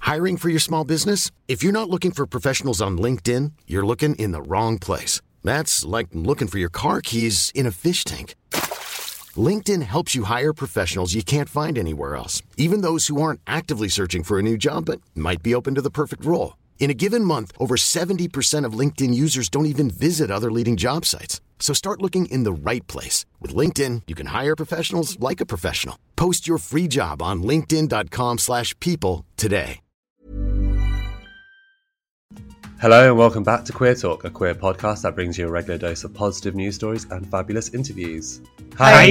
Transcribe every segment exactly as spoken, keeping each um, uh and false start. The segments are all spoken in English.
Hiring for your small business? If you're not looking for professionals on LinkedIn, you're looking in the wrong place. That's like looking for your car keys in a fish tank. LinkedIn helps you hire professionals you can't find anywhere else, even those who aren't actively searching for a new job but might be open to the perfect role. In a given month, over seventy percent of LinkedIn users don't even visit other leading job sites. So start looking in the right place. With LinkedIn, you can hire professionals like a professional. Post your free job on linkedin.com slash people today. Hello and welcome back to Queer Talk, a queer podcast that brings you a regular dose of positive news stories and fabulous interviews. Hi!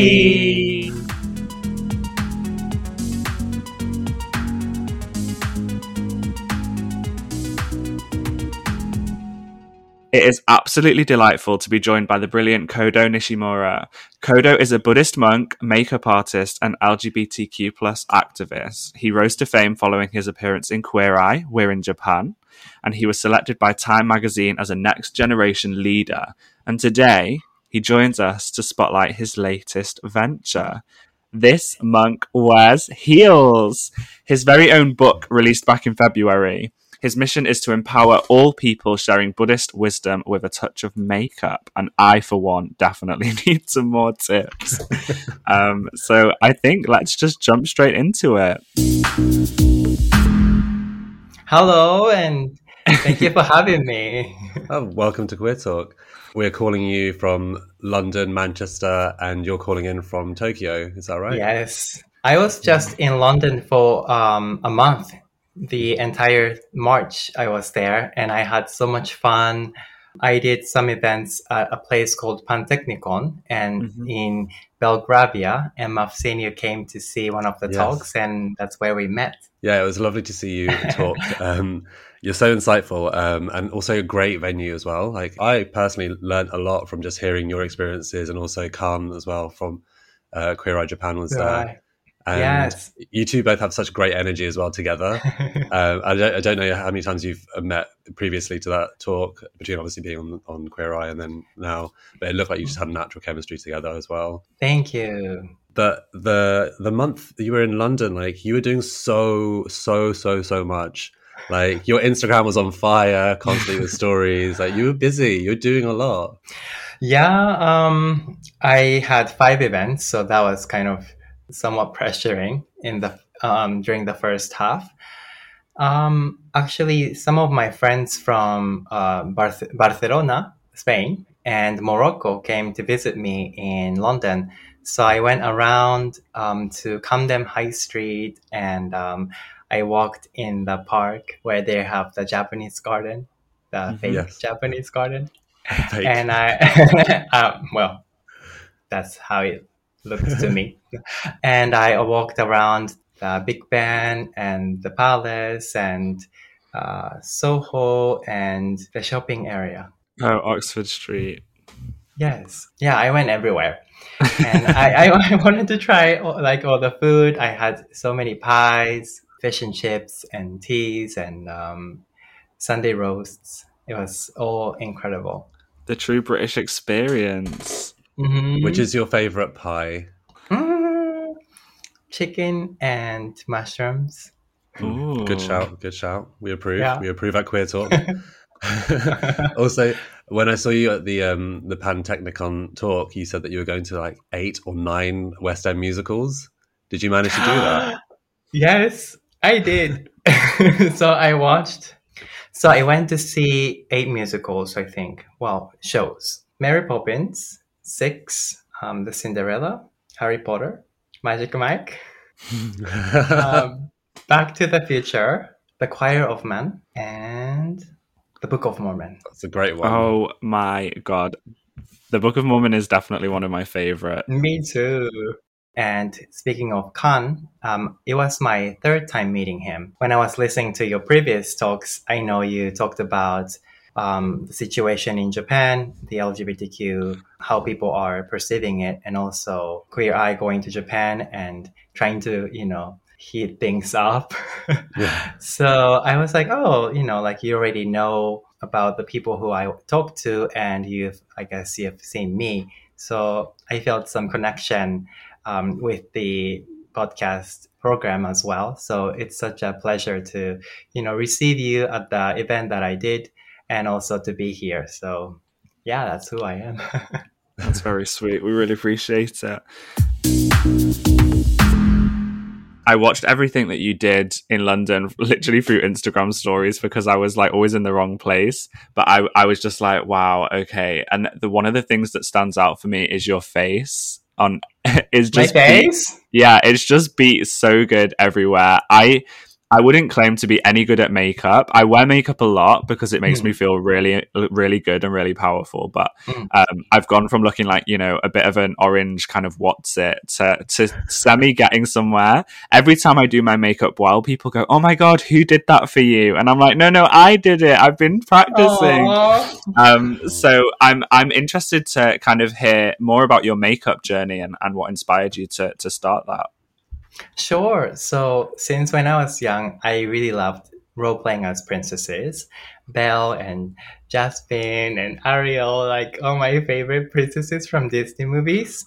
It is absolutely delightful to be joined by the brilliant Kodo Nishimura. Kodo is a Buddhist monk, makeup artist, and L G B T Q plus activist. He rose to fame following his appearance in Queer Eye, We're in Japan, and he was selected by Time magazine as a next generation leader. And today, he joins us to spotlight his latest venture. This monk wears heels. His very own book released back in February. His mission is to empower all people sharing Buddhist wisdom with a touch of makeup. And I, for one, definitely need some more tips. um, so I think let's just jump straight into it. Hello, and thank you for having me. Oh, welcome to Queer Talk. We're calling you from London, Manchester, and you're calling in from Tokyo. Is that right? Yes. I was just in London for um, a month. The entire March I was there, and I had so much fun. I did some events at a place called Pantechnicon, and mm-hmm. in Belgravia, Emma Fsenio came to see one of the yes. talks, and that's where we met. Yeah, it was lovely to see you talk. um, you're so insightful, um, and also a great venue as well. Like I personally learned a lot from just hearing your experiences, and also Khan as well from uh, Queer Eye Japan was there. Right. And yes. you two both have such great energy as well together. um, I, don't, I don't know how many times you've met previously to that talk, between obviously being on, on Queer Eye and then now, but it looked like you just had natural chemistry together as well. Thank you. But the the month that you were in London, like you were doing so, so, so, so much. Like your Instagram was on fire, constantly with stories. Like you were busy, you were doing a lot. Yeah, um, I had five events, so that was kind of somewhat pressuring in the um, during the first half. Um, actually, some of my friends from uh, Bar- Barcelona, Spain, and Morocco came to visit me in London. So I went around um, to Camden High Street, and um, I walked in the park where they have the Japanese garden, the fake yes. Japanese garden. Fake. And I, um, well, that's how it looked to me. And I walked around the Big Ben and the Palace and uh, Soho and the shopping area. Oh, Oxford Street. Yes. Yeah, I went everywhere. And I, I, I wanted to try all, like all the food. I had so many pies, fish and chips and teas and um, Sunday roasts. It was all incredible. The true British experience. Mm-hmm. Which is your favourite pie? Mm, chicken and mushrooms. Ooh. Good shout, good shout. We approve. Yeah. We approve at Queer Talk. Also, when I saw you at the um, the Pantechnicon talk, you said that you were going to like eight or nine West End musicals. Did you manage to do that? Yes, I did. So I watched. So I went to see eight musicals, I think. Well, shows. Mary Poppins, Six, um, The Cinderella, Harry Potter, Magic Mike, um, Back to the Future, The Choir of Men, and The Book of Mormon. That's a great one. Oh my God. The Book of Mormon is definitely one of my favorite. Me too. And speaking of Khan, um, it was my third time meeting him. When I was listening to your previous talks, I know you talked about um, the situation in Japan, the L G B T Q, how people are perceiving it, and also Queer Eye going to Japan and trying to, you know, heat things up. Yeah. So I was like, oh, you know, like you already know about the people who I talked to, and you've, I guess you've seen me. So I felt some connection um, with the podcast program as well. So it's such a pleasure to, you know, receive you at the event that I did and also to be here. So yeah, that's who I am. That's very sweet. We really appreciate it. I watched everything that you did in London literally through Instagram stories because I was like always in the wrong place. But I, I was just like, wow, okay. And the one of the things that stands out for me is your face on is just my face. Beat, yeah, it's just beat so good everywhere. I I wouldn't claim to be any good at makeup. I wear makeup a lot because it makes mm. me feel really, really good and really powerful. But mm. um, I've gone from looking like, you know, a bit of an orange kind of what's it to, to semi getting somewhere. Every time I do my makeup well, people go, oh my God, who did that for you? And I'm like, no, no, I did it. I've been practicing. Um, so I'm I'm interested to kind of hear more about your makeup journey and, and what inspired you to to start that. Sure. So since when I was young, I really loved role-playing as princesses. Belle and Jasmine and Ariel, like all my favorite princesses from Disney movies.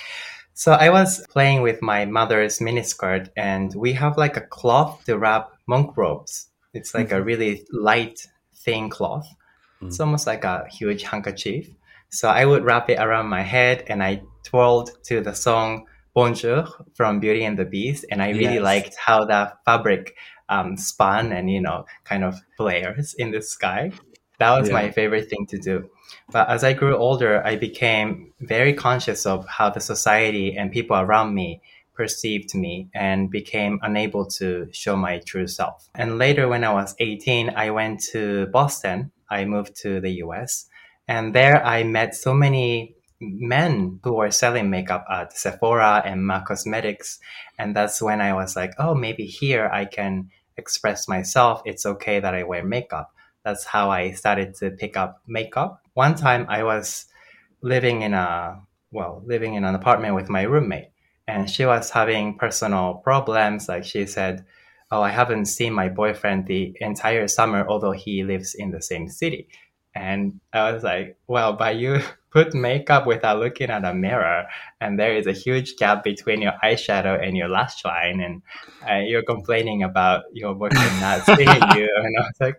So I was playing with my mother's miniskirt, and we have like a cloth to wrap monk robes. It's like mm-hmm. a really light, thin cloth. Mm-hmm. It's almost like a huge handkerchief. So I would wrap it around my head, and I twirled to the song Bonjour from Beauty and the Beast, and I really yes. liked how the fabric um, spun and, you know, kind of flares in the sky. That was yeah. my favorite thing to do. But as I grew older, I became very conscious of how the society and people around me perceived me and became unable to show my true self. And later, when I was eighteen, I went to Boston. I moved to the U S, and there I met so many men who were selling makeup at Sephora and M A C Cosmetics. And that's when I was like, oh, maybe here I can express myself. It's okay that I wear makeup. That's how I started to pick up makeup. One time I was living in a, well, living in an apartment with my roommate, and she was having personal problems. Like she said, oh, I haven't seen my boyfriend the entire summer, although he lives in the same city. And I was like, well, but you put makeup without looking at a mirror, and there is a huge gap between your eyeshadow and your lash line, and uh, you're complaining about your boyfriend not seeing you. And I was like,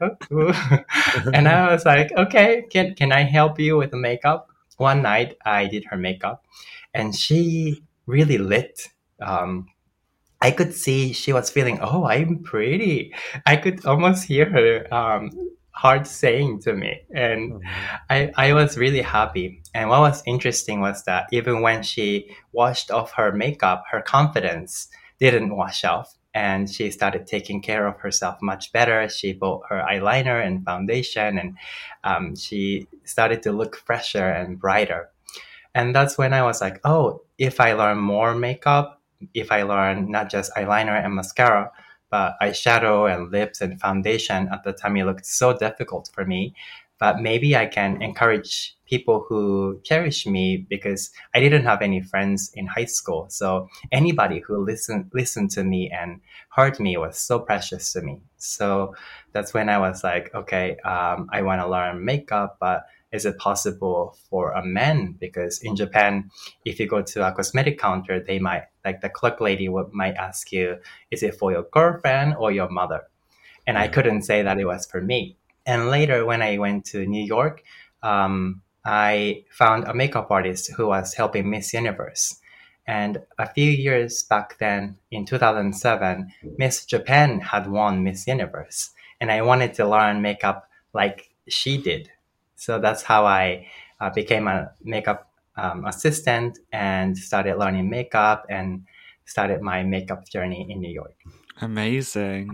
oh. And I was like, okay, can can I help you with the makeup? One night I did her makeup, and she really lit. Um, I could see she was feeling, oh, I'm pretty. I could almost hear her um, heart saying to me. And mm-hmm. I, I was really happy. And what was interesting was that even when she washed off her makeup, her confidence didn't wash off. And she started taking care of herself much better. She bought her eyeliner and foundation, and um, she started to look fresher and brighter. And that's when I was like, oh, if I learn more makeup, if I learn not just eyeliner and mascara, but eyeshadow and lips and foundation, at the time it looked so difficult for me. But maybe I can encourage people who cherish me, because I didn't have any friends in high school. So anybody who listened listened to me and heard me was so precious to me. So that's when I was like, okay, um, I want to learn makeup, but is it possible for a man? Because in Japan, if you go to a cosmetic counter, they might, like the clerk lady would, might ask you, is it for your girlfriend or your mother? And I couldn't say that it was for me. And later when I went to New York, um, I found a makeup artist who was helping Miss Universe. And a few years back then, in two thousand seven, Miss Japan had won Miss Universe. And I wanted to learn makeup like she did. So that's how I uh, became a makeup um, assistant and started learning makeup and started my makeup journey in New York. Amazing.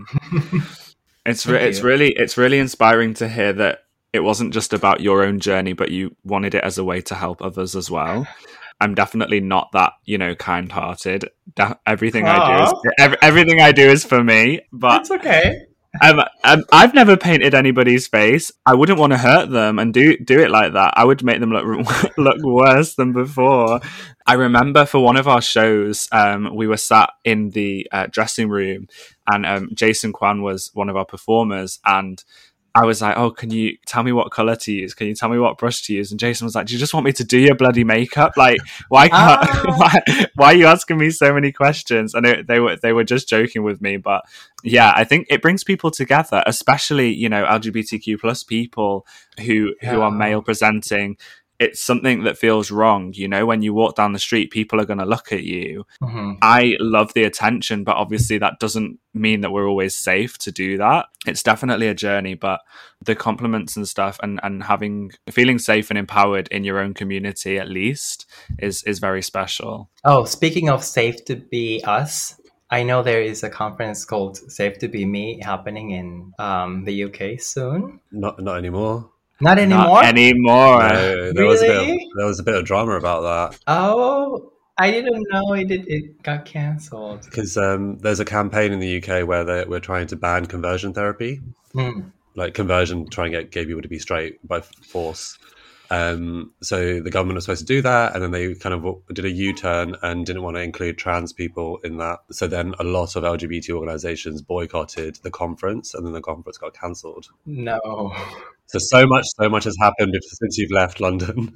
It's re- it's really it's really inspiring to hear that it wasn't just about your own journey, but you wanted it as a way to help others as well. I'm definitely not that, you know, kind-hearted. Da- everything Aww. I do is every- everything I do is for me. But it's okay. Um, um, I've never painted anybody's face. I wouldn't want to hurt them and do do it like that. I would make them look look worse than before. I remember for one of our shows, um, we were sat in the uh, dressing room, and um, Jason Kwan was one of our performers, and I was like, oh, can you tell me what color to use? Can you tell me what brush to use? And Jason was like, do you just want me to do your bloody makeup? Like, why can't, Ah. why, why are you asking me so many questions? And it, they were, they were just joking with me. But yeah, I think it brings people together, especially, you know, L G B T Q plus people who, Yeah. who are male presenting. It's something that feels wrong. You know, when you walk down the street, people are going to look at you. Mm-hmm. I love the attention, but obviously that doesn't mean that we're always safe to do that. It's definitely a journey, but the compliments and stuff and, and having feeling safe and empowered in your own community at least is is very special. Oh, speaking of Safe to Be Us, I know there is a conference called Safe to Be Me happening in um, the U K soon. Not not anymore. Not anymore? Not anymore. No, there was a bit of, Really? there was a bit of drama about that Oh, I didn't know it, it, it got cancelled. because um, there's a campaign in the U K where they, we're trying to ban conversion therapy, Mm. like conversion, trying to get gay people to be straight by force. Um, so the government was supposed to do that, and then they kind of did a U-turn and didn't want to include trans people in that. So then a lot of L G B T organisations boycotted the conference, and then the conference got cancelled. No. So so much, so much has happened since you've left London.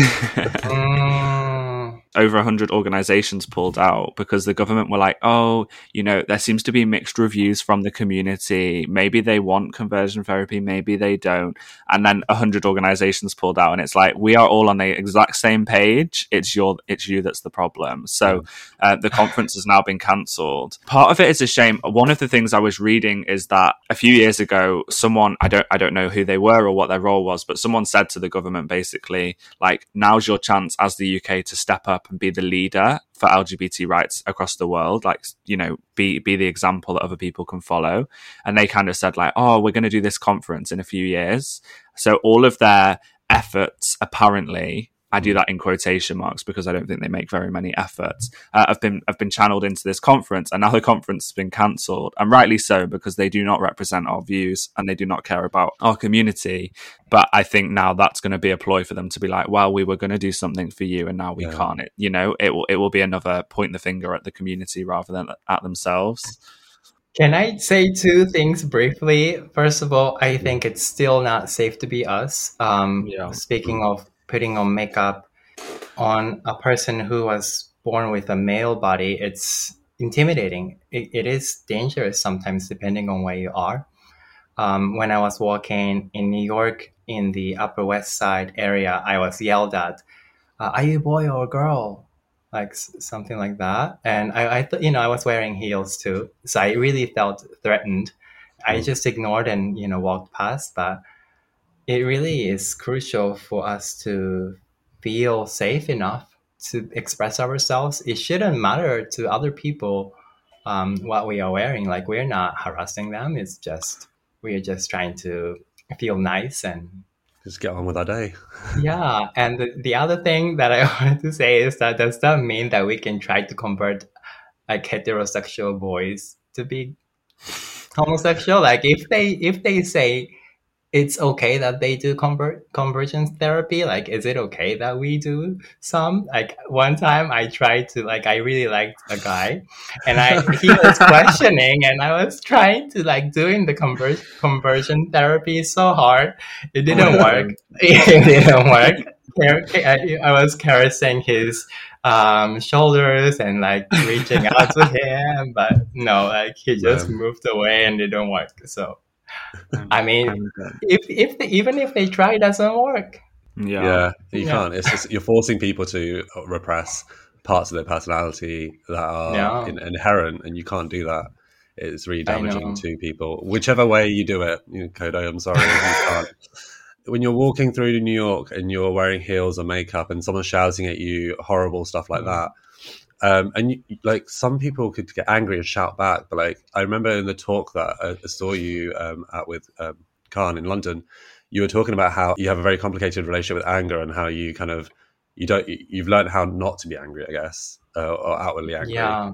Mm. Over one hundred organizations pulled out because the government were like, oh, you know, there seems to be mixed reviews from the community. Maybe they want conversion therapy, maybe they don't. And then one hundred organizations pulled out, and it's like, we are all on the exact same page. It's your, it's you that's the problem. So uh, the conference has now been cancelled. Part of it is a shame. One of the things I was reading is that a few years ago, someone, I don't, I don't know who they were or what their role was, but someone said to the government basically, like, now's your chance as the U K to step up and be the leader for L G B T rights across the world, like, you know, be be the example that other people can follow. And they kind of said like, oh, we're going to do this conference in a few years. So all of their efforts, apparently, I do that in quotation marks because I don't think they make very many efforts, uh, have been have been channeled into this conference, and now the conference has been cancelled, and rightly so, because they do not represent our views and they do not care about our community. But I think now that's going to be a ploy for them to be like, well, we were going to do something for you and now we Yeah. can't. It, you know, it will it will be another point the finger at the community rather than at themselves. Can I say two things briefly? First of all, I think it's still not safe to be us. Um, Yeah. Speaking of putting on makeup on a person who was born with a male body, it's intimidating. It, it is dangerous sometimes, depending on where you are. Um, when I was walking in New York in the Upper West Side area, I was yelled at, uh, "Are you a boy or a girl?" Like s- something like that. And I, I thought, you know, I was wearing heels too, so I really felt threatened. I Mm. just ignored and, you know, walked past. But it really is crucial for us to feel safe enough to express ourselves. It shouldn't matter to other people um, what we are wearing. Like, we're not harassing them. It's just we're just trying to feel nice. And Just get on with our day. yeah. And the, the other thing that I wanted to say is that does that mean that we can try to convert like heterosexual boys to be homosexual? Like, if they if they say it's okay that they do convert conversion therapy, like, is it okay that we do some? Like, one time I tried to, like, I really liked a guy, and I he was questioning, and I was trying to, like, doing the convert conversion therapy so hard, it didn't work. It didn't work. Car- I I was caressing his um, shoulders and, like, reaching out to him, but no, like, he just No. moved away and it didn't work. So I mean, And, uh, if if they, even if they try, it doesn't work. yeah. Yeah, you Yeah. can't. It's just you're forcing people to repress parts of their personality that are Yeah. in, inherent, and you can't do that. It's really I know. damaging to people. Whichever way you do it, you know, Kodo, I'm sorry, you can't. When you're walking through New York and you're wearing heels or makeup, and someone's shouting at you horrible stuff like Mm. that, um, and you, like some people could get angry and shout back. But like I remember in the talk that I, I saw you um, at with um, Khan in London, you were talking about how you have a very complicated relationship with anger and how you kind of you don't you- you've learned how not to be angry, I guess, uh, or outwardly angry. Yeah.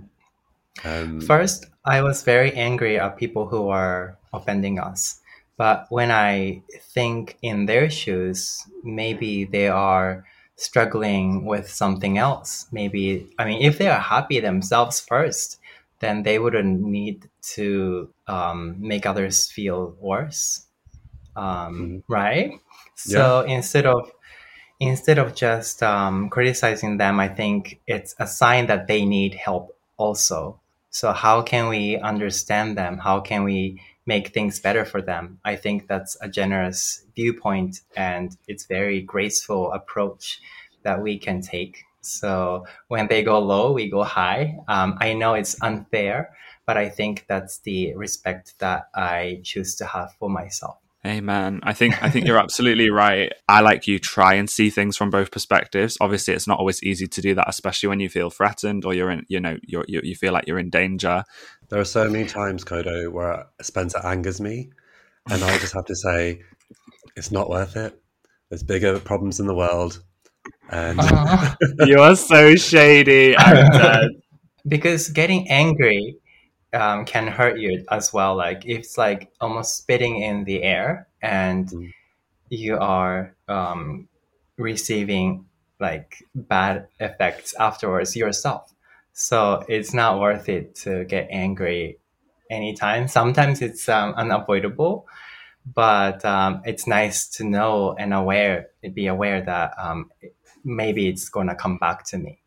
Um, First, I was very angry at people who are offending us. But when I think in their shoes, maybe they are struggling with something else. Maybe, I mean, if they are happy themselves first, then they wouldn't need to um, make others feel worse. um, Mhm. right? Yeah. So instead of instead of just um, criticizing them, I think it's a sign that they need help also. So how can we understand them? How can we make things better for them? I think that's a generous viewpoint, and it's very graceful approach that we can take. So when they go low, we go high. Um, I know it's unfair, but I think that's the respect that I choose to have for myself. Amen. I think I think you're absolutely right. I, like you, try and see things from both perspectives. Obviously, it's not always easy to do that, especially when you feel threatened or you're in, you know, you're, you you feel like you're in danger. There are so many times, Kodo, where Spencer angers me, and I just have to say, it's not worth it. There's bigger problems in the world, and Uh, You are so shady. I'm dead. because getting angry um, can hurt you as well. Like it's like almost spitting in the air, and Mm. you are um, receiving like bad effects afterwards yourself. So it's not worth it to get angry anytime. Sometimes it's um, unavoidable, but um, it's nice to know and aware, be aware that um, maybe it's gonna come back to me.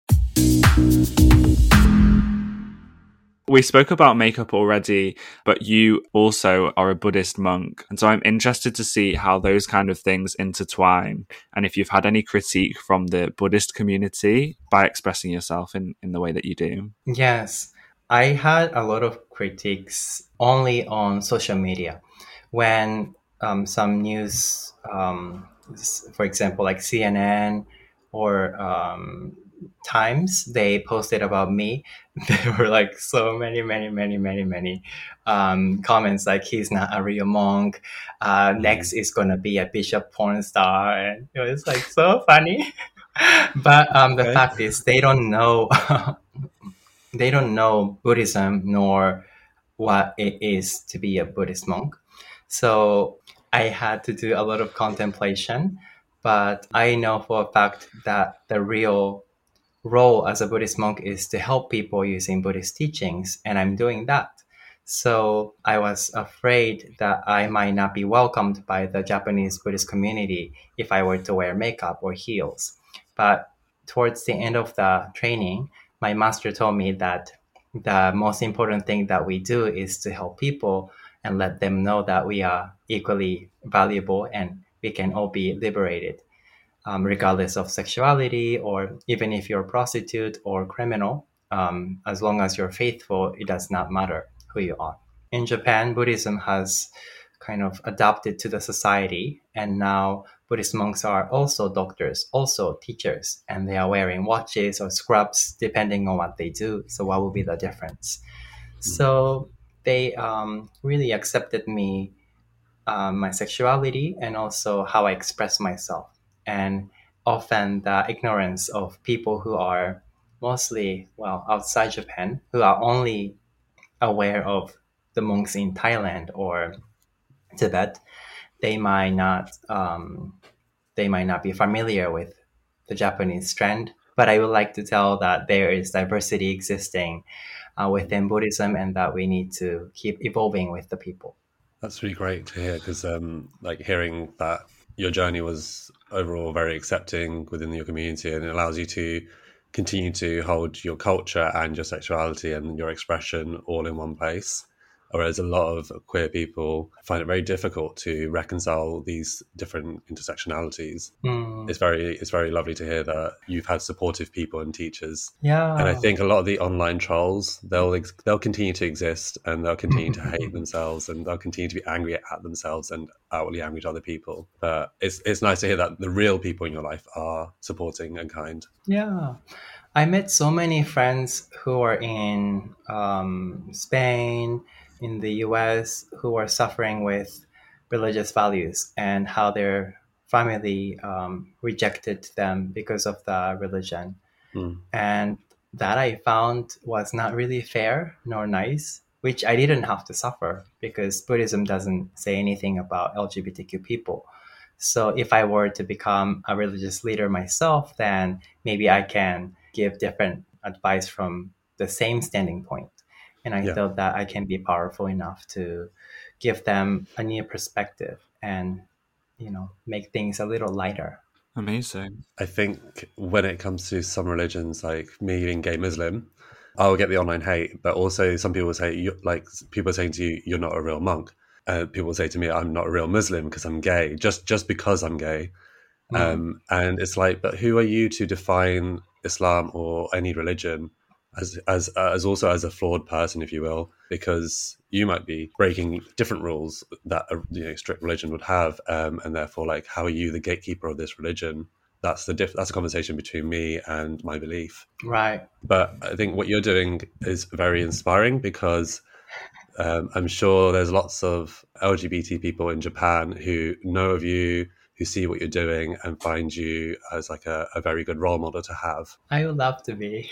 We spoke about makeup already, but you also are a Buddhist monk. And so I'm interested to see how those kind of things intertwine. And if you've had any critique from the Buddhist community by expressing yourself in, in the way that you do. Yes, I had a lot of critiques only on social media when um, some news, um, s- for example, like C N N or um, Times, they posted about me. There were like so many, many, many, many, many um, comments like he's not a real monk. Uh, next Mm. is gonna be a bishop porn star, and it was like so funny. But um, the Okay. fact is, they don't know they don't know Buddhism nor what it is to be a Buddhist monk. So I had to do a lot of contemplation, but I know for a fact that the real role as a Buddhist monk is to help people using Buddhist teachings, and I'm doing that. So I was afraid that I might not be welcomed by the Japanese Buddhist community if I were to wear makeup or heels. But towards the end of the training, my master told me that the most important thing that we do is to help people and let them know that we are equally valuable and we can all be liberated um, regardless of sexuality, or even if you're a prostitute or criminal, um, as long as you're faithful, it does not matter who you are. In Japan, Buddhism has kind of adapted to the society, and now Buddhist monks are also doctors, also teachers, and they are wearing watches or scrubs depending on what they do. So, what will be the difference? Mm. So, they um, really accepted me, um, my sexuality, and also how I express myself. And often the ignorance of people who are mostly, well, outside Japan, who are only aware of the monks in Thailand or Tibet, they might not um, they might not be familiar with the Japanese trend. But I would like to tell that there is diversity existing uh, within Buddhism, and that we need to keep evolving with the people. That's really great to hear because, um, like, hearing that your journey was overall very accepting within your community, and it allows you to continue to hold your culture and your sexuality and your expression all in one place. Whereas a lot of queer people find it very difficult to reconcile these different intersectionalities. Mm, It's very, it's very lovely to hear that you've had supportive people and teachers. And I yeah. think a lot of the online trolls, they'll ex- they'll continue to exist, and they'll continue to hate themselves, and they'll continue to be angry at themselves and outwardly angry to other people. But it's it's nice to hear that the real people in your life are supporting and kind. Yeah, I met so many friends who are in um, Spain, in the U S, who are suffering with religious values and how their family um, rejected them because of the religion. Mm. And that I found was not really fair nor nice, which I didn't have to suffer because Buddhism doesn't say anything about L G B T Q people. So if I were to become a religious leader myself, then maybe I can give different advice from the same standing point. And I Yeah. thought that I can be powerful enough to give them a new perspective. and, you know, make things a little lighter. Amazing. I think when it comes to some religions, like me being gay Muslim, I'll get the online hate, but also some people say, you, like people are saying to you, you're not a real monk. Uh, people say to me, I'm not a real Muslim because I'm gay, just just because I'm gay. Mm. Um, and it's like, but who are you to define Islam or any religion as as uh, as also as a flawed person, if you will, because you might be breaking different rules that a you know, strict religion would have, um, and therefore, like, how are you the gatekeeper of this religion? That's the diff- that's a conversation between me and my belief. Right. But I think what you're doing is very inspiring because um, I'm sure there's lots of L G B T people in Japan who know of you, who see what you're doing and find you as like a, a very good role model to have. I would love to be.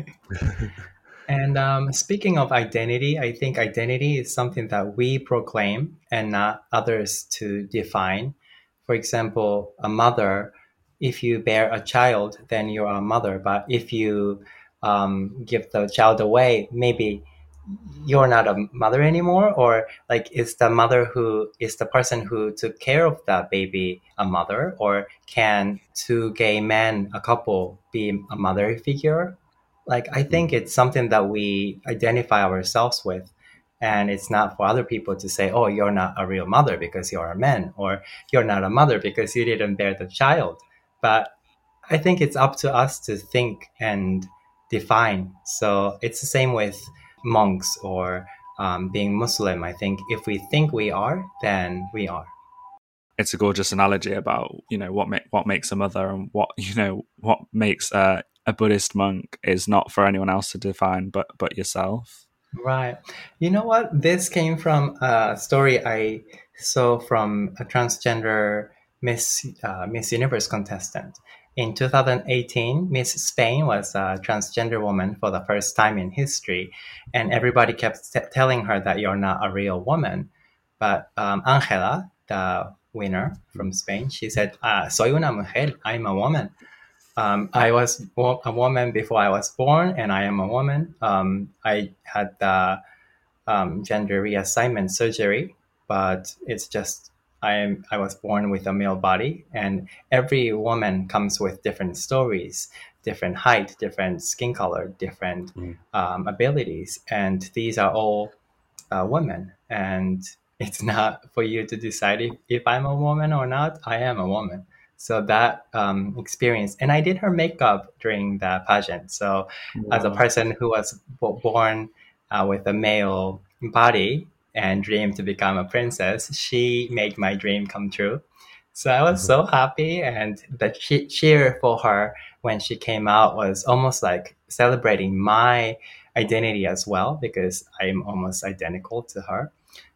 And um, speaking of identity, I think identity is something that we proclaim and not others to define. For example, a mother, if you bear a child, then you're a mother. But if you um, give the child away, maybe you're not a mother anymore, or like is the mother who is the person who took care of that baby a mother, or can two gay men, a couple, be a mother figure? Like, I think it's something that we identify ourselves with, and it's not for other people to say, oh, you're not a real mother because you're a man, or you're not a mother because you didn't bear the child. But I think it's up to us to think and define. So it's the same with monks or um, being Muslim. I think if we think we are, then we are. It's a gorgeous analogy about, you know, what ma- what makes a mother and what, you know, what makes a, a Buddhist monk is not for anyone else to define, but but yourself. Right. You know what? This came from a story I saw from a transgender Miss uh, Miss Universe contestant. In two thousand eighteen, Miss Spain was a transgender woman for the first time in history, and everybody kept t- telling her that you're not a real woman. But um, Angela, the winner from Spain, she said, ah, soy una mujer, I'm a woman. Um, I was a woman before I was born, and I am a woman. Um, I had the um, gender reassignment surgery, but it's just I am. I was born with a male body, and every woman comes with different stories, different height, different skin color, different mm. um, abilities, and these are all uh, women. And it's not for you to decide if, if I'm a woman or not. I am a woman. So that um, experience, and I did her makeup during the pageant. So wow. As a person who was b- born uh, with a male body and dreamed to become a princess, she made my dream come true. So I was mm-hmm. so happy, and the che- cheer for her when she came out was almost like celebrating my identity as well, because I'm almost identical to her.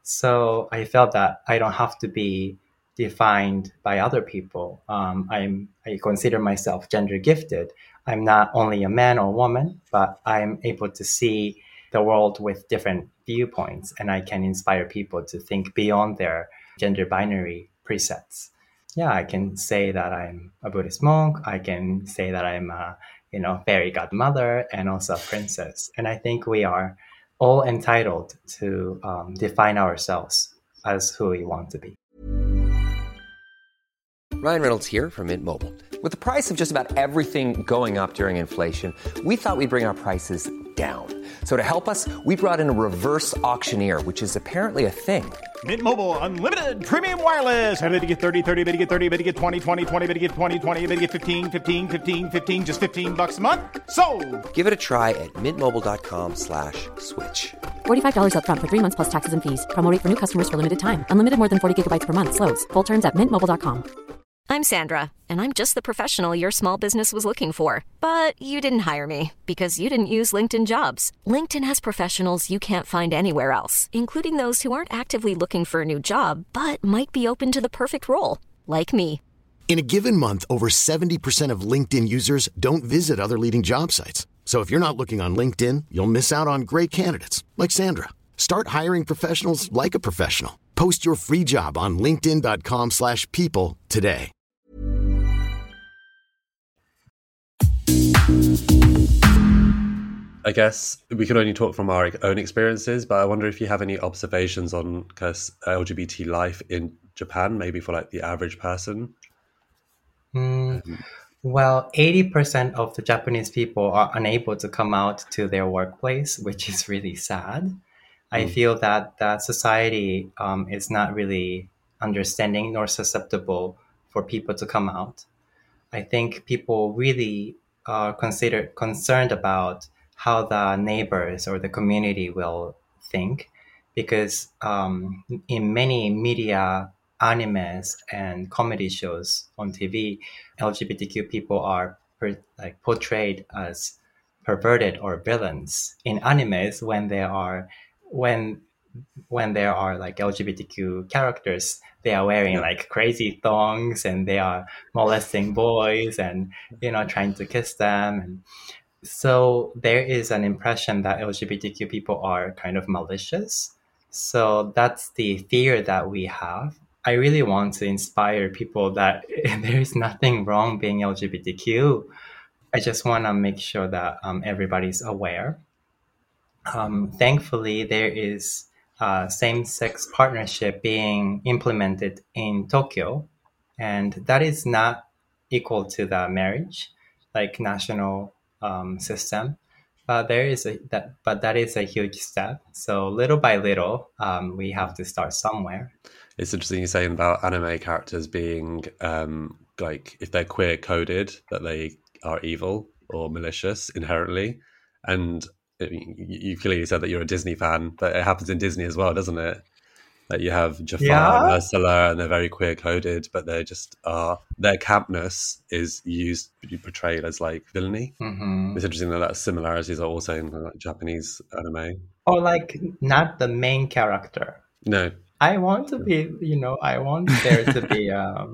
So I felt that I don't have to be defined by other people. Um, I'm, I consider myself gender gifted. I'm not only a man or woman, but I'm able to see the world with different viewpoints, and I can inspire people to think beyond their gender binary presets. Yeah, I can say that I'm a Buddhist monk. I can say that I'm a, you know, fairy godmother and also a princess. And I think we are all entitled to um, define ourselves as who we want to be. Ryan Reynolds here from Mint Mobile. With the price of just about everything going up during inflation, we thought we'd bring our prices down. So to help us, we brought in a reverse auctioneer, which is apparently a thing. Mint Mobile Unlimited Premium Wireless. How to get thirty, thirty, how to get thirty, how to get twenty, twenty, twenty, how to get twenty, twenty, how to get fifteen, fifteen, fifteen, fifteen, just fifteen bucks a month? Sold! Give it a try at mintmobile.com slash switch. forty-five dollars up front for three months plus taxes and fees. Promo rate for new customers for limited time. Unlimited more than forty gigabytes per month. Slows full terms at mint mobile dot com. I'm Sandra, and I'm just the professional your small business was looking for. But you didn't hire me because you didn't use LinkedIn Jobs. LinkedIn has professionals you can't find anywhere else, including those who aren't actively looking for a new job, but might be open to the perfect role, like me. In a given month, over seventy percent of LinkedIn users don't visit other leading job sites. So if you're not looking on LinkedIn, you'll miss out on great candidates like Sandra. Start hiring professionals like a professional. Post your free job on linkedin.com slash people today. I guess we can only talk from our own experiences, but I wonder if you have any observations on L G B T life in Japan, maybe for like the average person. Mm, well, eighty percent of the Japanese people are unable to come out to their workplace, which is really sad. I Mm. feel that the society um, is not really understanding nor susceptible for people to come out. I think people really are consider concerned about how the neighbors or the community will think, because um, in many media, animes, and comedy shows on T V, L G B T Q people are per, like portrayed as perverted or villains. In animes, when there are when when there are like L G B T Q characters, they are wearing Yeah. like crazy thongs and they are molesting boys and, you know, trying to kiss them. And so there is an impression that L G B T Q people are kind of malicious. So that's the fear that we have. I really want to inspire people that there is nothing wrong being L G B T Q. I just want to make sure that um, everybody's aware. Um, thankfully, there is uh, same-sex partnership being implemented in Tokyo, and that is not equal to the marriage, like national um, system. But there is a that, but that is a huge step. So little by little, um, we have to start somewhere. It's interesting you're saying about anime characters being um, like if they're queer coded, that they are evil or malicious inherently. And it, you clearly said that you're a Disney fan, but it happens in Disney as well, doesn't it? That you have Jafar Yeah. and Ursula, and they're very queer coded, but they just are their campness is used to be portrayed as like villainy. Mm-hmm. It's interesting that that similarities are also in like, Japanese anime. Or like not the main character. No, I want to be, you know, I want there to be um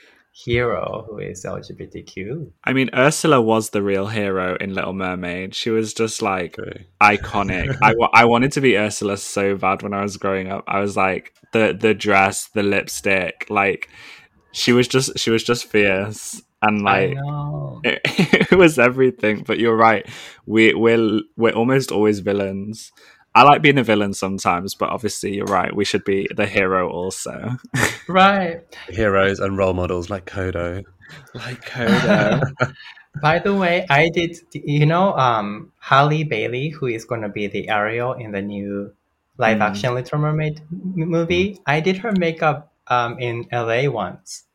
hero who is L G B T Q. I mean, Ursula was the real hero in Little Mermaid. She was just like Okay. iconic. I, wa- I wanted to be Ursula so bad when I was growing up. I was like the the dress, the lipstick, like she was just she was just fierce and I like know. it, it was everything. But you're right, we we're we're almost always villains. I like being a villain sometimes, but obviously you're right. We should be the hero also. Right. Heroes and role models like Kodo. Like Kodo. By the way, I did, you know, um, Halle Bailey, who is going to be the Ariel in the new live Mm. action Little Mermaid m- movie. I did her makeup um, in L A once.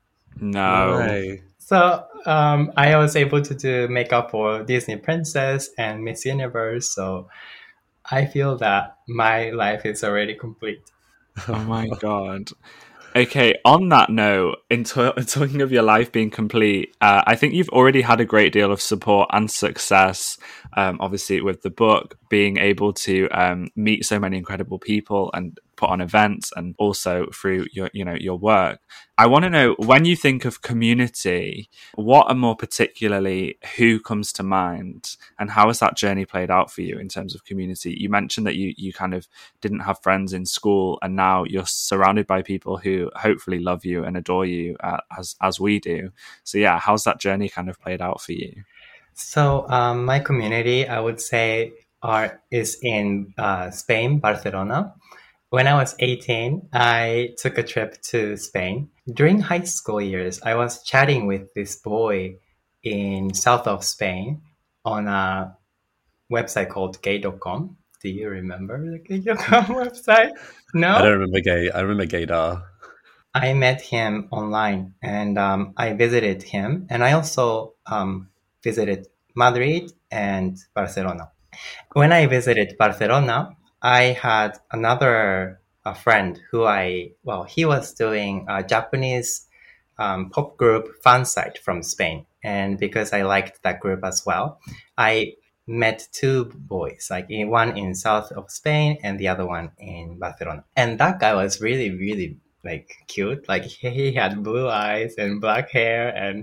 No. Right. So um, I was able to do makeup for Disney Princess and Miss Universe. So I feel that my life is already complete. Oh my god. Okay, on that note, in to- talking of your life being complete, uh, I think you've already had a great deal of support and success, um, obviously with the book, being able to um, meet so many incredible people and put on events, and also through your, you know, your work. I want to know, when you think of community, what are more particularly, who comes to mind, and how has that journey played out for you in terms of community? You mentioned that you you kind of didn't have friends in school, and now you're surrounded by people who hopefully love you and adore you uh, as as we do. So yeah, how's that journey kind of played out for you? So um, my community, I would say, are is in uh, Spain, Barcelona. When I was eighteen, I took a trip to Spain. During high school years, I was chatting with this boy in south of Spain on a website called gay dot com. Do you remember the gay dot com website? No? I don't remember gay. I remember gaydar. I met him online and um, I visited him, and I also um, visited Madrid and Barcelona. When I visited Barcelona, I had another a friend who I, well, he was doing a Japanese um, pop group fan site from Spain. And because I liked that group as well, I met two boys, like in, one in south of Spain and the other one in Barcelona. And that guy was really, really like cute. Like he, he had blue eyes and black hair, and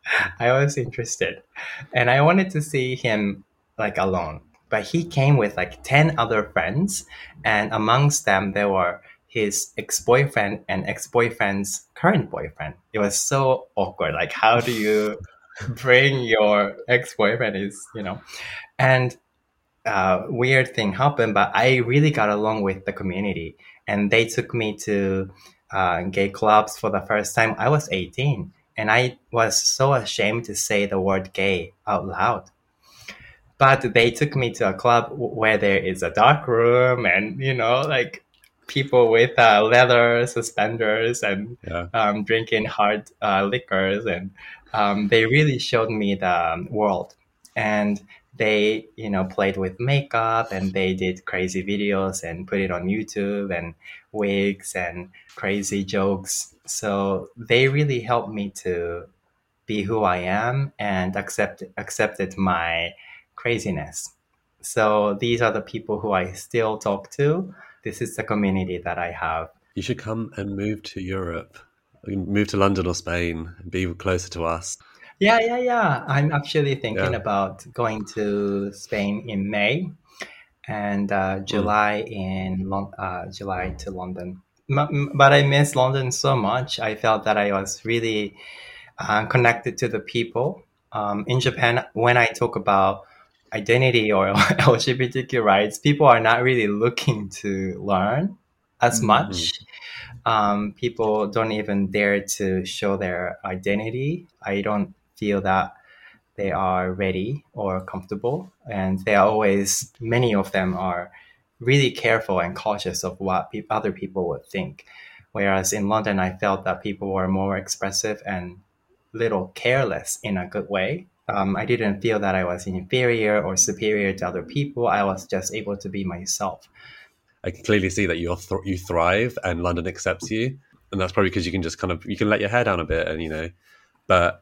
I was interested. And I wanted to see him like alone. But he came with like ten other friends, and amongst them there were his ex-boyfriend and ex-boyfriend's current boyfriend. It was so awkward. Like, how do you bring your ex-boyfriend is, you know? And uh, weird thing happened, but I really got along with the community, and they took me to uh, gay clubs for the first time. I was eighteen, and I was so ashamed to say the word gay out loud. But they took me to a club where there is a dark room and, you know, like people with uh, leather suspenders and Yeah. um, drinking hard uh, liquors. And um, they really showed me the world. And they, you know, played with makeup, and they did crazy videos and put it on YouTube, and wigs and crazy jokes. So they really helped me to be who I am and accept accepted my craziness. So these are the people who I still talk to. This is the community that I have. You should come and move to Europe. Move to London or Spain and be closer to us. Yeah, yeah, yeah. I'm actually thinking Yeah. about going to Spain in May and uh, July in Lon- uh, July to London. M- But I miss London so much. I felt that I was really uh, connected to the people. Um, in Japan, when I talk about identity or L G B T Q rights, people are not really looking to learn as much. Um, people don't even dare to show their identity. I don't feel that they are ready or comfortable, and they are always, many of them are really careful and cautious of what pe- other people would think. Whereas in London, I felt that people were more expressive and little careless in a good way. Um, I didn't feel that I was inferior or superior to other people. I was just able to be myself. I can clearly see that you th- you thrive and London accepts you, and that's probably because you can just kind of you can let your hair down a bit, and you know. But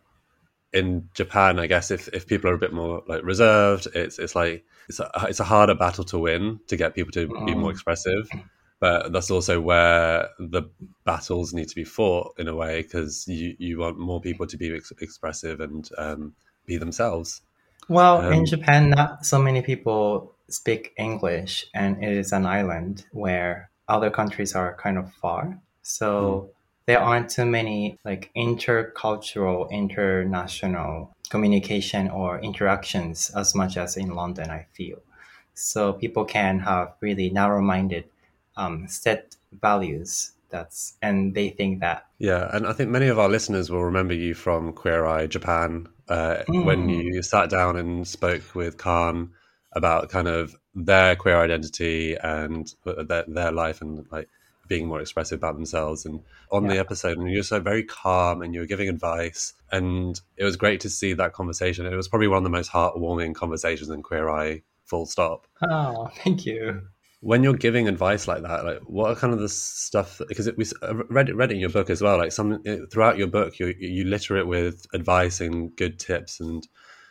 in Japan, I guess if, if people are a bit more like reserved, it's it's like it's a, it's a harder battle to win to get people to be more expressive. But that's also where the battles need to be fought in a way, because you, you want more people to be ex- expressive and um, be themselves. Well, Um, in Japan, not so many people speak English, and it is an island where other countries are kind of far. So there aren't too many like intercultural, international communication or interactions as much as in London, I feel. So people can have really narrow-minded um, set values. That's and they think that Yeah, and I think many of our listeners will remember you from Queer Eye Japan uh, when you sat down and spoke with Khan about kind of their queer identity and their, their life and like being more expressive about themselves. And on the episode, and you were so very calm and you were giving advice, and it was great to see that conversation. It was probably one of the most heartwarming conversations in Queer Eye, full stop. oh, thank you. When you're giving advice like that, like what are kind of the stuff? Because it, we read it, read it in your book as well. Like some throughout your book, you you litter it with advice and good tips, and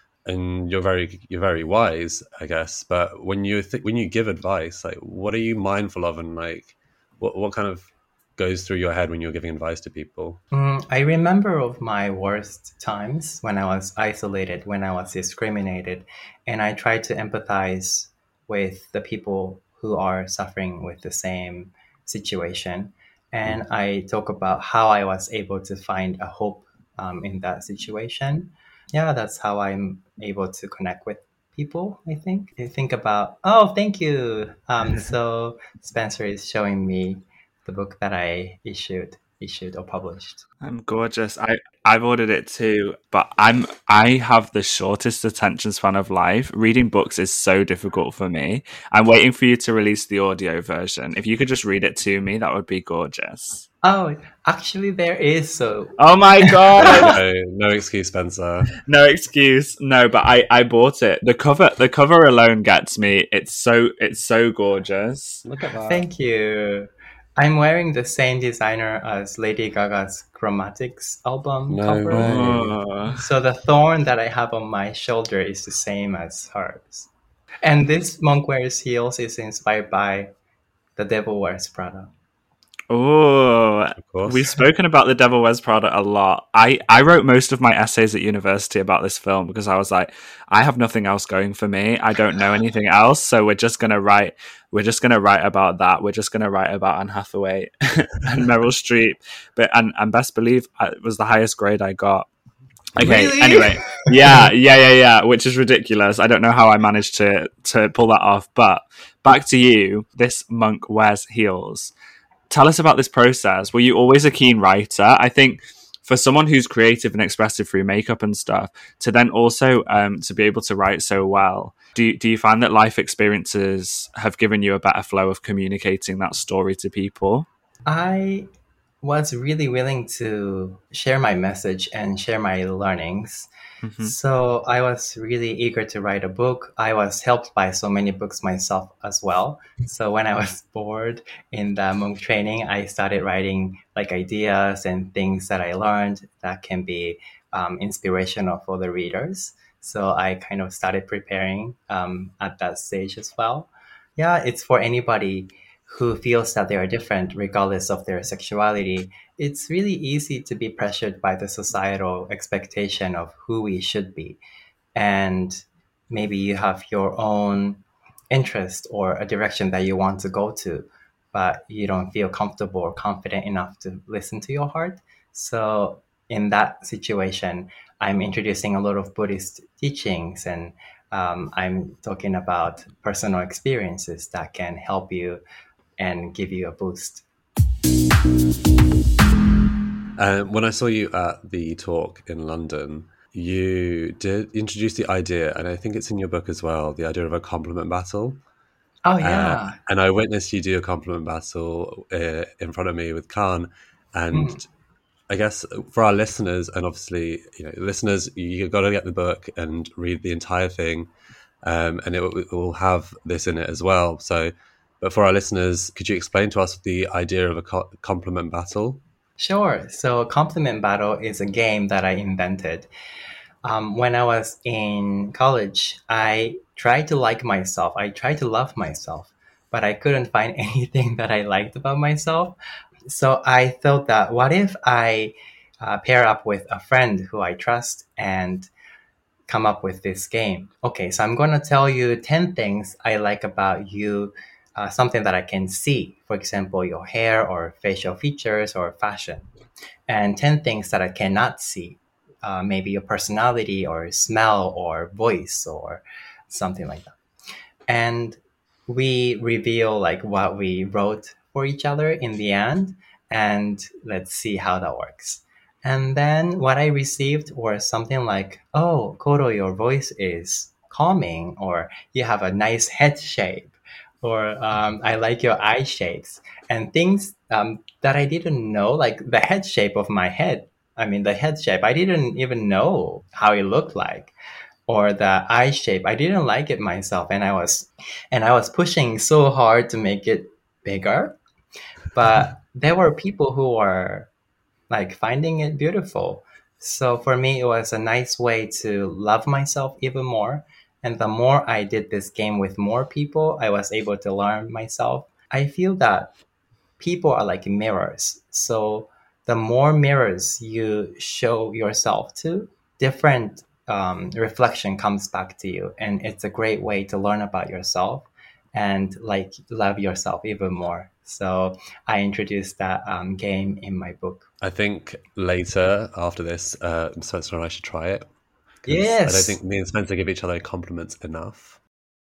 and you're very you're very wise, I guess. But when you th- when you give advice, like what are you mindful of, and like what what kind of goes through your head when you're giving advice to people? Mm, I remember of my worst times when I was isolated, when I was discriminated, and I tried to empathize with the people who are suffering with the same situation. And I talk about how I was able to find a hope um, in that situation. Yeah, that's how I'm able to connect with people, I think. I think about, oh, thank you. Um, so Spencer is showing me the book that I issued. issued or published. I'm gorgeous. I I've ordered it too, but I'm I have the shortest attention span of life. Reading books is so difficult for me. I'm waiting for you to release the audio version. If you could just read it to me, that would be gorgeous. Oh, actually, there is so. Oh my god! no, no excuse, Spencer. No excuse. No, but I I bought it. The cover the cover alone gets me. It's so it's so gorgeous. Look at that. Thank you. I'm wearing the same designer as Lady Gaga's Chromatics album No cover. way. Oh. So the thorn that I have on my shoulder is the same as hers. And this Monk Wears Heels is inspired by The Devil Wears Prada. Oh, Of course. we've spoken about The Devil Wears Prada a lot. I, I wrote most of my essays at university about this film because I was like, I have nothing else going for me. I don't know anything else, so we're just gonna write. We're just gonna write about that. We're just gonna write about Anne Hathaway and Meryl Streep. But and and best believe it was the highest grade I got. Okay, Really? anyway. Yeah, yeah, yeah, yeah, which is ridiculous. I don't know how I managed to, to pull that off. But back to you, this monk wears heels. Tell us about this process. Were you always a keen writer? I think for someone who's creative and expressive through makeup and stuff, to then also um, to be able to write so well, do you, do you find that life experiences have given you a better flow of communicating that story to people? I was really willing to share my message and share my learnings. Mm-hmm. So I was really eager to write a book. I was helped by so many books myself as well. So when I was bored in the monk training, I started writing like ideas and things that I learned that can be um, inspirational for the readers. So I kind of started preparing um, at that stage as well. Yeah, it's for anybody who feels that they are different regardless of their sexuality. It's really easy to be pressured by the societal expectation of who we should be. And maybe you have your own interest or a direction that you want to go to, but you don't feel comfortable or confident enough to listen to your heart. So in that situation, I'm introducing a lot of Buddhist teachings, and um, I'm talking about personal experiences that can help you and give you a boost. Um, when I saw you at the talk in London, you did introduce the idea, and I think it's in your book as well, the idea of a compliment battle. Oh, yeah. Uh, and I witnessed you do a compliment battle uh, in front of me with Khan. And mm. I guess for our listeners, and obviously, you know, listeners, you've got to get the book and read the entire thing. Um, and it, it will have this in it as well. So, but for our listeners, could you explain to us the idea of a co- compliment battle? Sure. So compliment battle is a game that I invented. Um, when I was in college, I tried to like myself. I tried to love myself, but I couldn't find anything that I liked about myself. So I thought that what if I uh, pair up with a friend who I trust and come up with this game? Okay, so I'm going to tell you ten things I like about you. Uh, something that I can see, for example, your hair or facial features or fashion, and ten things that I cannot see, uh, maybe your personality or smell or voice or something like that. And we reveal like what we wrote for each other in the end, and let's see how that works. And then what I received was something like, oh, Koro, your voice is calming, or you have a nice head shape, or um, I like your eye shapes, and things um, that I didn't know, like the head shape of my head. I mean, the head shape, I didn't even know how it looked like, or the eye shape. I didn't like it myself. And I was, and I was pushing so hard to make it bigger, but there were people who were like finding it beautiful. So for me, it was a nice way to love myself even more. And the more I did this game with more people, I was able to learn myself. I feel that people are like mirrors. So the more mirrors you show yourself to, different um, reflection comes back to you. And it's a great way to learn about yourself and like love yourself even more. So I introduced that um, game in my book. I think later after this, uh, Spencer and I should try it. Yes. I don't think me and Spencer give each other compliments enough.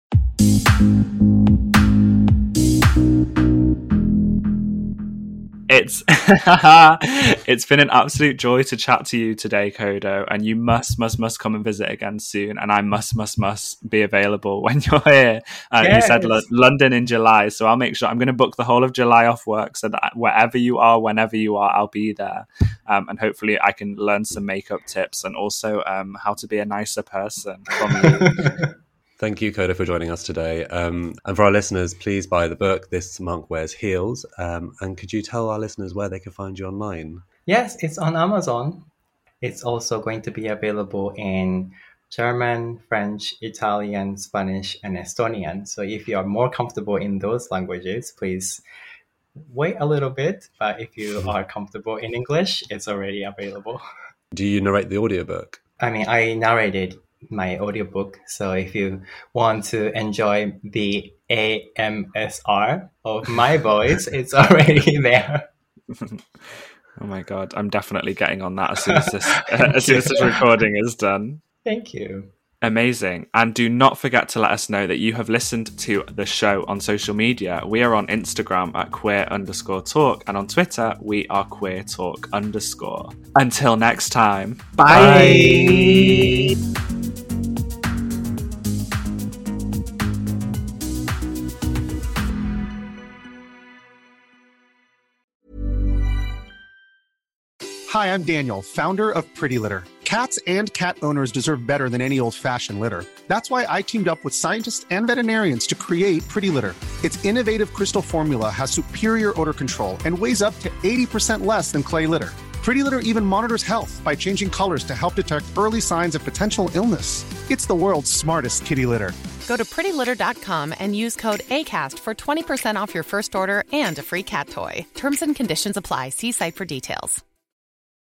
It's it's been an absolute joy to chat to you today, Kodo, and you must, must, must come and visit again soon. And I must, must, must be available when you're here. Uh, yes. You said L- London in July, so I'll make sure I'm going to book the whole of July off work so that wherever you are, whenever you are, I'll be there. Um, and hopefully I can learn some makeup tips and also um, how to be a nicer person from you. Thank you, Kodo, for joining us today. Um, and for our listeners, please buy the book, This Monk Wears Heels. Um, and could you tell our listeners where they can find you online? Yes, it's on Amazon. It's also going to be available in German, French, Italian, Spanish, and Estonian. So if you are more comfortable in those languages, please wait a little bit. But if you are comfortable in English, it's already available. Do you narrate the audiobook? I mean, I narrated my audiobook. So if you want to enjoy the A M S R of my voice, it's already there. Oh my God, I'm definitely getting on that as soon as this, uh, as soon as this recording is done. Thank you. Amazing. And do not forget to let us know that you have listened to the show on social media. We are on Instagram at queer underscore talk, and on Twitter, we are queer talk underscore. Until next time, bye. Bye. Hi, I'm Daniel, founder of Pretty Litter. Cats and cat owners deserve better than any old-fashioned litter. That's why I teamed up with scientists and veterinarians to create Pretty Litter. Its innovative crystal formula has superior odor control and weighs up to eighty percent less than clay litter. Pretty Litter even monitors health by changing colors to help detect early signs of potential illness. It's the world's smartest kitty litter. Go to pretty litter dot com and use code ACAST for twenty percent off your first order and a free cat toy. Terms and conditions apply. See site for details.